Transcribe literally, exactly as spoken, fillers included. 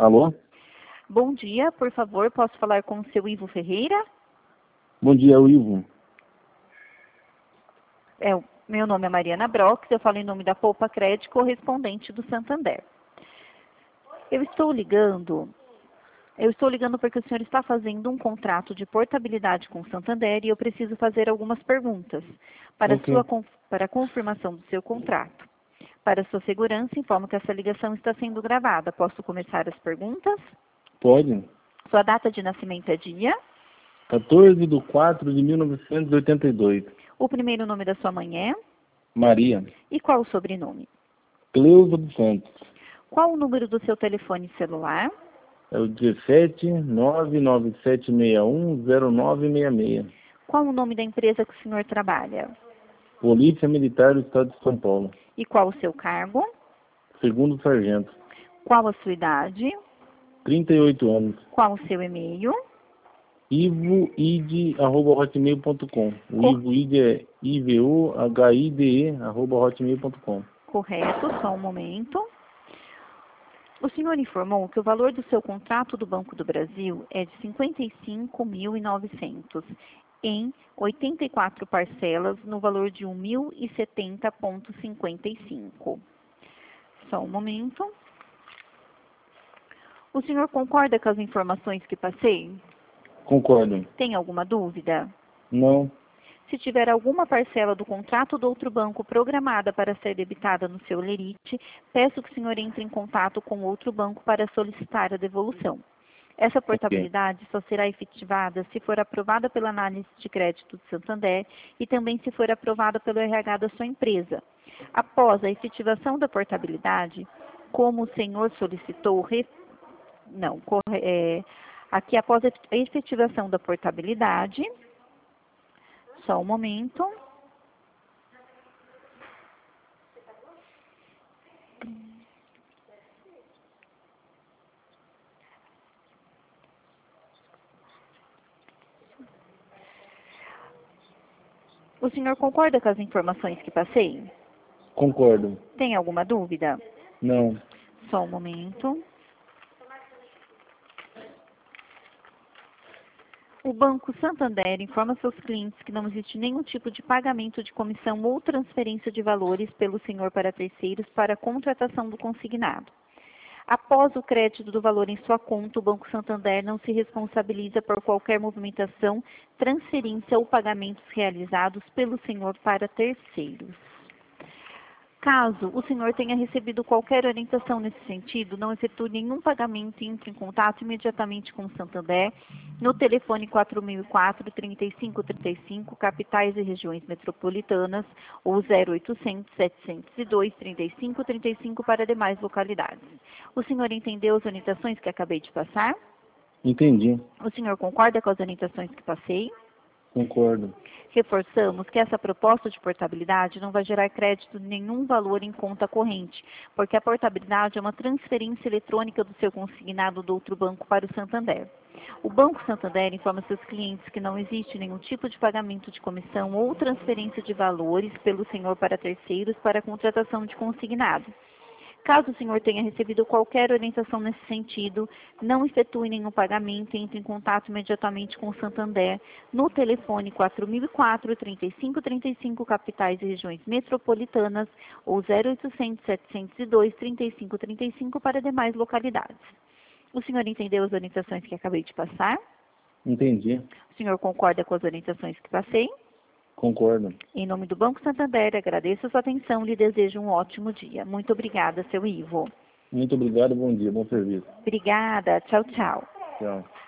Alô? Bom dia, por favor, posso falar com o seu Ivo Ferreira? Bom dia, Ivo. É, o meu nome é Mariana Brox, eu falo em nome da Poupa Crédito, correspondente do Santander. Eu estou ligando, eu estou ligando porque o senhor está fazendo um contrato de portabilidade com o Santander e eu preciso fazer algumas perguntas para, Ok. sua, para a confirmação do seu contrato. Para sua segurança, informo que essa ligação está sendo gravada. Posso começar as perguntas? Pode. Sua data de nascimento é dia? quatorze de quatro de mil novecentos e oitenta e dois. O primeiro nome da sua mãe é? Maria. E qual o sobrenome? Cleusa dos Santos. Qual o número do seu telefone celular? É o dezessete, nove nove sete seis um, zero nove seis seis. Qual o nome da empresa que o senhor trabalha? Polícia Militar do Estado de São Paulo. E qual o seu cargo? Segundo sargento. Qual a sua idade? trinta e oito anos. Qual o seu e-mail? ivoid arroba hotmail ponto com. O Cor ivoid é I V O H I D E arroba hotmail ponto com. Correto, só um momento. O senhor informou que o valor do seu contrato do Banco do Brasil é de cinquenta e cinco mil e novecentos em oitenta e quatro parcelas no valor de um mil e setenta vírgula cinquenta e cinco. Só um momento. O senhor concorda com as informações que passei? Concordo. Tem alguma dúvida? Não. Se tiver alguma parcela do contrato do outro banco programada para ser debitada no seu lerite, peço que o senhor entre em contato com o outro banco para solicitar a devolução. Essa portabilidade só será efetivada se for aprovada pela análise de crédito do Santander e também se for aprovada pelo R H da sua empresa. Após a efetivação da portabilidade, como o senhor solicitou, re... não, corre... é... aqui após a efetivação da portabilidade, só um momento. O senhor concorda com as informações que passei? Concordo. Tem alguma dúvida? Não. Só um momento. O Banco Santander informa seus clientes que não existe nenhum tipo de pagamento de comissão ou transferência de valores pelo senhor para terceiros para a contratação do consignado. Após o crédito do valor em sua conta, o Banco Santander não se responsabiliza por qualquer movimentação, transferência ou pagamentos realizados pelo senhor para terceiros. Caso o senhor tenha recebido qualquer orientação nesse sentido, não efetue nenhum pagamento e entre em contato imediatamente com o Santander no telefone quatro mil e quatro, trinta e cinco trinta e cinco, capitais e regiões metropolitanas, ou zero oitocentos, setecentos e dois, trinta e cinco trinta e cinco para demais localidades. O senhor entendeu as orientações que acabei de passar? Entendi. O senhor concorda com as orientações que passei? Concordo. Reforçamos que essa proposta de portabilidade não vai gerar crédito de nenhum valor em conta corrente, porque a portabilidade é uma transferência eletrônica do seu consignado do outro banco para o Santander. O Banco Santander informa seus clientes que não existe nenhum tipo de pagamento de comissão ou transferência de valores pelo senhor para terceiros para a contratação de consignado. Caso o senhor tenha recebido qualquer orientação nesse sentido, não efetue nenhum pagamento e entre em contato imediatamente com o Santander no telefone quatro mil e quatro, trinta e cinco trinta e cinco, capitais e regiões metropolitanas, ou zero oitocentos, setecentos e dois, trinta e cinco trinta e cinco para demais localidades. O senhor entendeu as orientações que acabei de passar? Entendi. O senhor concorda com as orientações que passei? Concordo. Em nome do Banco Santander, agradeço a sua atenção e lhe desejo um ótimo dia. Muito obrigada, seu Ivo. Muito obrigado, bom dia, bom serviço. Obrigada, tchau, tchau. Tchau.